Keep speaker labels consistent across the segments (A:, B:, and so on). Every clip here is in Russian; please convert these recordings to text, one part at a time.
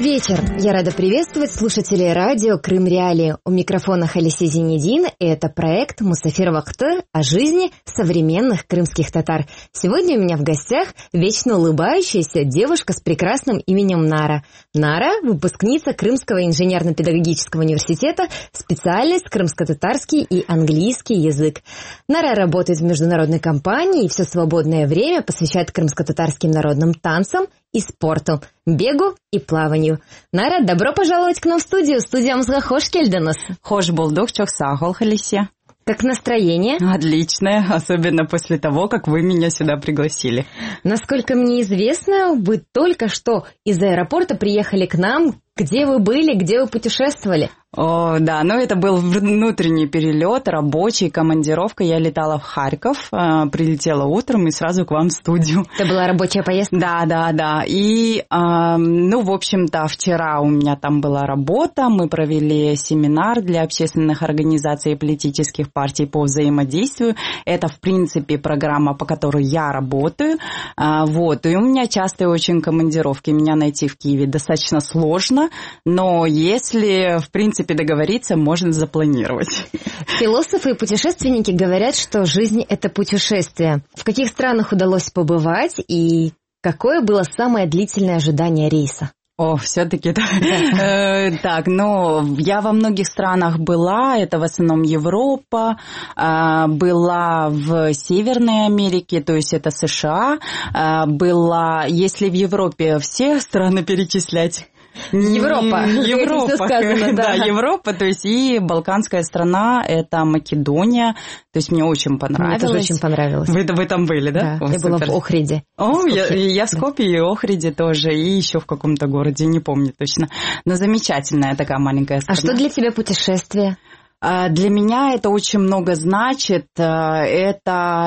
A: вечер! Я рада приветствовать слушателей радио «Крым Реалии». У микрофона Халисе Зинедин, и это проект «Мусафир Вакты» о жизни современных крымских татар. Сегодня у меня в гостях вечно улыбающаяся девушка с прекрасным именем Нара. Нара – выпускница Крымского инженерно-педагогического университета, специальность крымско-татарский и английский язык. Нара работает в международной компании и все свободное время посвящает крымско-татарским народным танцам и спорту, бегу и плаванию. Нара, добро пожаловать к нам в студию. Студиямызга хош келдіңіз.
B: Хош булдук, чок сағол, Халисе.
A: Как настроение?
B: Отличное, особенно после того, как вы меня сюда пригласили.
A: Насколько мне известно, вы только что из аэропорта приехали к нам. Где вы были, где вы путешествовали?
B: О, да, это был внутренний перелет, рабочий, командировка. Я летала в Харьков, прилетела утром и сразу к вам в студию.
A: Это была рабочая поездка?
B: Да. И, в общем-то, вчера у меня там была работа. Мы провели семинар для общественных организаций и политических партий по взаимодействию. Это, в принципе, программа, по которой я работаю. И у меня частые очень командировки. Меня найти в Киеве достаточно сложно, но если, в принципе, договориться, можно запланировать.
A: Философы и путешественники говорят, что жизнь – это путешествие. В каких странах удалось побывать и какое было самое длительное ожидание рейса?
B: Все-таки так, я во многих странах была, это в основном Европа, была в Северной Америке, то есть это США, была, если в Европе все страны перечислять,
A: Европа,
B: все сказано, да, Европа, то есть и балканская страна, это Македония, то есть мне очень понравилось.
A: Мне тоже очень понравилось.
B: Вы там были, да?
A: Да, я была в Охриде.
B: Я в Скопье и Охриде тоже, и еще в каком-то городе, не помню точно. Но замечательная такая маленькая страна.
A: А что для тебя путешествие?
B: Для меня это очень много значит. Это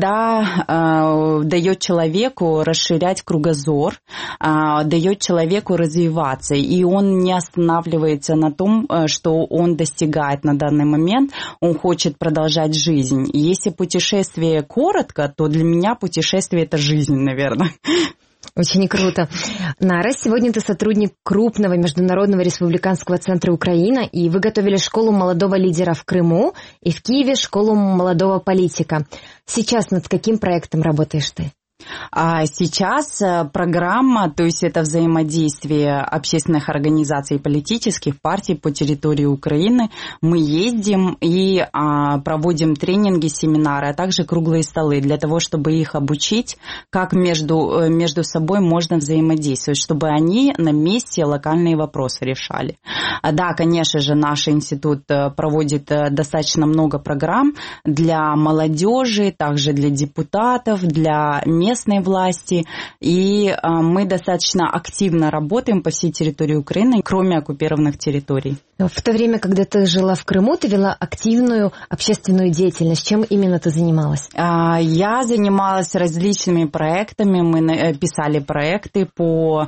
B: всегда дает человеку расширять кругозор, дает человеку развиваться. И он не останавливается на том, что он достигает на данный момент. Он хочет продолжать жизнь. И если путешествие коротко, то для меня путешествие – это жизнь, наверное.
A: Очень круто. Нара, сегодня ты сотрудник крупного международного республиканского центра «Украина», и вы готовили школу молодого лидера в Крыму и в Киеве школу молодого политика. Сейчас над каким проектом работаешь ты?
B: Сейчас программа, то есть это взаимодействие общественных организаций и политических партий по территории Украины. Мы ездим и проводим тренинги, семинары, а также круглые столы для того, чтобы их обучить, как между собой можно взаимодействовать, чтобы они на месте локальные вопросы решали. Да, конечно же, наш институт проводит достаточно много программ для молодежи, также для депутатов, для местной власти, и мы достаточно активно работаем по всей территории Украины, кроме оккупированных территорий.
A: В то время, когда ты жила в Крыму, ты вела активную общественную деятельность. Чем именно ты занималась?
B: Я занималась различными проектами. Мы писали проекты по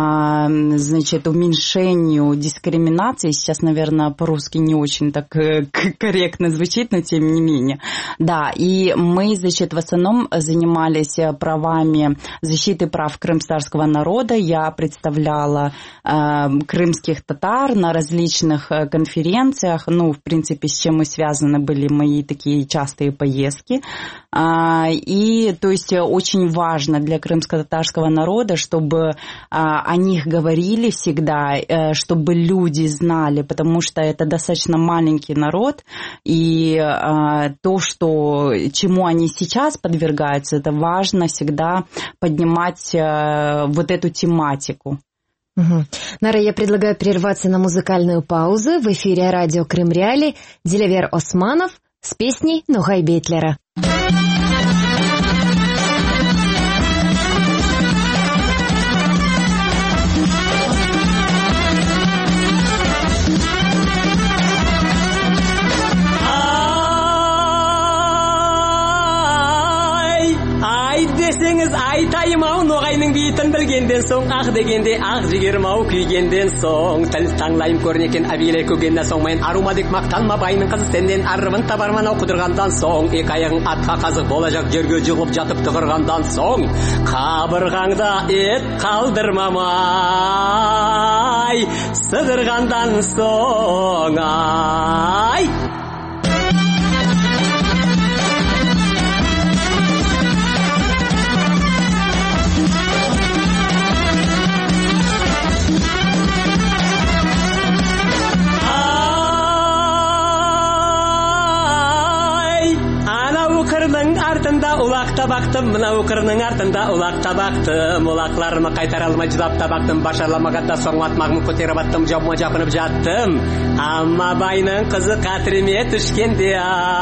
B: уменьшению дискриминации. Сейчас, наверное, по-русски не очень так корректно звучит, но тем не менее. Да, и мы, в основном занимались правами, защиты прав крымтатарского народа. Я представляла крымских татар на различных конференциях, в принципе, с чем и связаны были мои такие частые поездки. И, то есть, очень важно для крымско-татарского народа, чтобы о них говорили всегда, чтобы люди знали, потому что это достаточно маленький народ, и чему они сейчас подвергаются, это важно всегда поднимать вот эту тематику.
A: Угу. Нара, я предлагаю прерваться на музыкальную паузу. В эфире радио «Крым Реалии» Дилявер Османов с песней «Ногай Бейтлера».
C: Deseniz aytayım-ау, Ноғайның бейтін білгенден соң ақ дегенде ақ жігерім ау күйгенден соң тіл таңлайым көрнекен әбиле көгеннен соң мен арума дек мақтанма байның қызы сенден арыбын табарман ау құдырғандан соң екі аяғың атқа қазық болажақ жерге жығылып жатып тұғырғандан соң қабырғаңда ет қалдырмамай сыдырғандан соң ай. Артында улақ табақтым, мынау қырының артында улақ табақтым, улақларымы қайтара алмай жұдап табақтым, башарламағанда соң атмағымы көтеріп аттым, жауыма жақынып жаттым, амма байның қызы қатырме түшкенде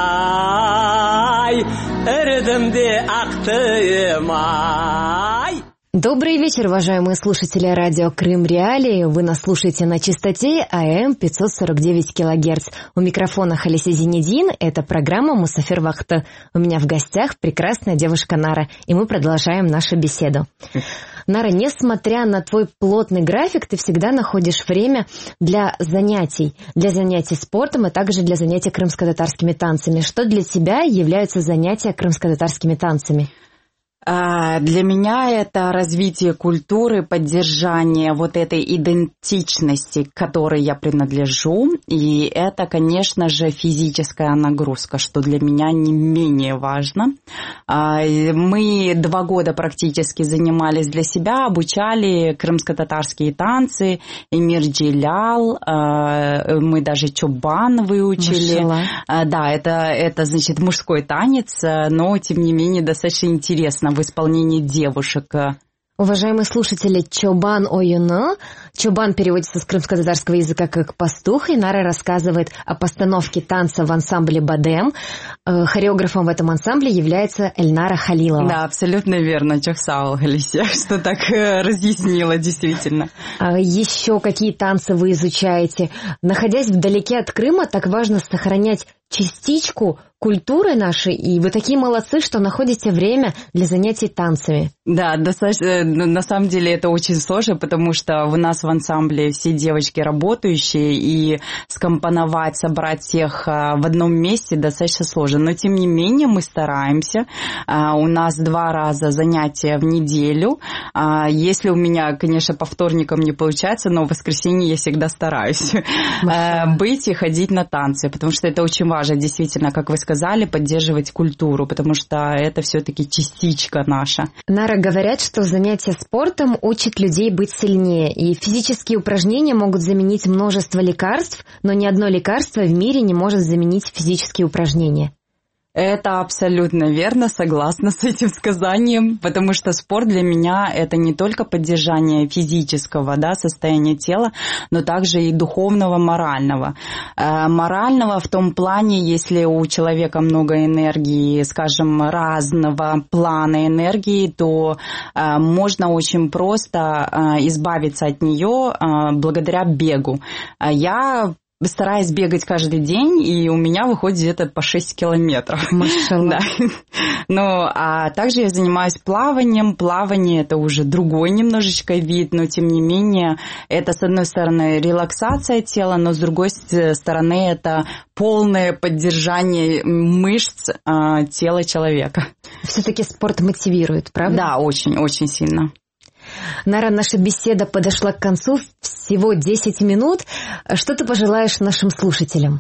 C: ай, үрдім де ақтым ай.
A: Добрый вечер, уважаемые слушатели радио Крым Реалии. Вы нас слушаете на частоте АМ 549 килогерц. У микрофона Халисе Зинедин. Это программа «Мусафир Вахты». У меня в гостях прекрасная девушка Нара, и мы продолжаем нашу беседу. Нара, несмотря на твой плотный график, ты всегда находишь время для занятий спортом, и также для занятий крымско-татарскими танцами. Что для тебя являются занятия крымско-татарскими танцами?
B: Для меня это развитие культуры, поддержание вот этой идентичности, к которой я принадлежу. И это, конечно же, физическая нагрузка, что для меня не менее важно. Мы 2 года практически занимались для себя, обучали крымско-татарские танцы, Эмир Джилял, мы даже чобан выучили. Да, это значит мужской танец, но тем не менее достаточно интересно в исполнении девушек.
A: Уважаемые слушатели, чобан ойыны. Чобан переводится с крымско-татарского языка как «пастух», и Нара рассказывает о постановке танца в ансамбле «Бадем». Хореографом в этом ансамбле является Эльнара Халилова.
B: Да, абсолютно верно, Чохсау Галисия, что так разъяснила, действительно.
A: Еще какие танцы вы изучаете? Находясь вдалеке от Крыма, так важно сохранять частичку культуры нашей, и вы такие молодцы, что находите время для занятий танцами. Да,
B: достаточно, на самом деле это очень сложно, потому что у нас в ансамбле все девочки работающие, и скомпоновать, собрать всех в одном месте достаточно сложно. Но тем не менее мы стараемся. У нас 2 раза занятия в неделю. Если у меня, конечно, по вторникам не получается, но в воскресенье я всегда стараюсь быть и ходить на танцы, потому что это очень важно, действительно, как вы сказали, поддерживать культуру, потому что это все-таки частичка наша.
A: Нара, говорят, что занятия спортом учат людей быть сильнее, и физические упражнения могут заменить множество лекарств, но ни одно лекарство в мире не может заменить физические упражнения.
B: Это абсолютно верно, согласна с этим сказанием, потому что спорт для меня это не только поддержание физического, да, состояния тела, но также и духовного, морального. Морального в том плане, если у человека много энергии, скажем, разного плана энергии, то можно очень просто избавиться от нее благодаря бегу. Я стараюсь бегать каждый день, и у меня выходит где-то по 6 километров.
A: Да.
B: Ну, а также я занимаюсь плаванием. Плавание – это уже другой немножечко вид, но тем не менее это, с одной стороны, релаксация тела, но с другой стороны это полное поддержание мышц тела человека.
A: Все-таки спорт мотивирует, правда?
B: Да, очень-очень сильно.
A: Нара, наша беседа подошла к концу, всего 10 минут. Что ты пожелаешь нашим слушателям?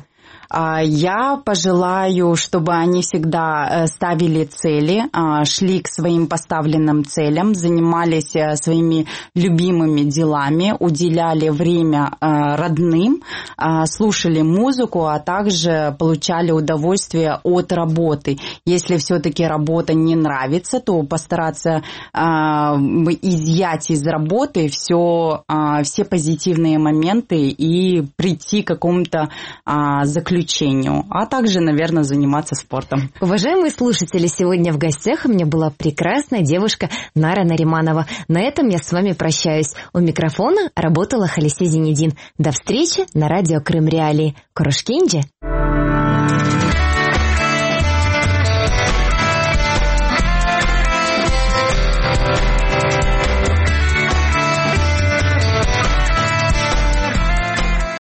B: Я пожелаю, чтобы они всегда ставили цели, шли к своим поставленным целям, занимались своими любимыми делами, уделяли время родным, слушали музыку, а также получали удовольствие от работы. Если все-таки работа не нравится, то постараться изъять из работы все позитивные моменты и прийти к какому-то заключению, а также, наверное, заниматься спортом.
A: Уважаемые слушатели, сегодня в гостях у меня была прекрасная девушка Нара Нариманова. На этом я с вами прощаюсь. У микрофона работала Халисе Зинедин. До встречи на радио Крым Реалии. Корошкинджи.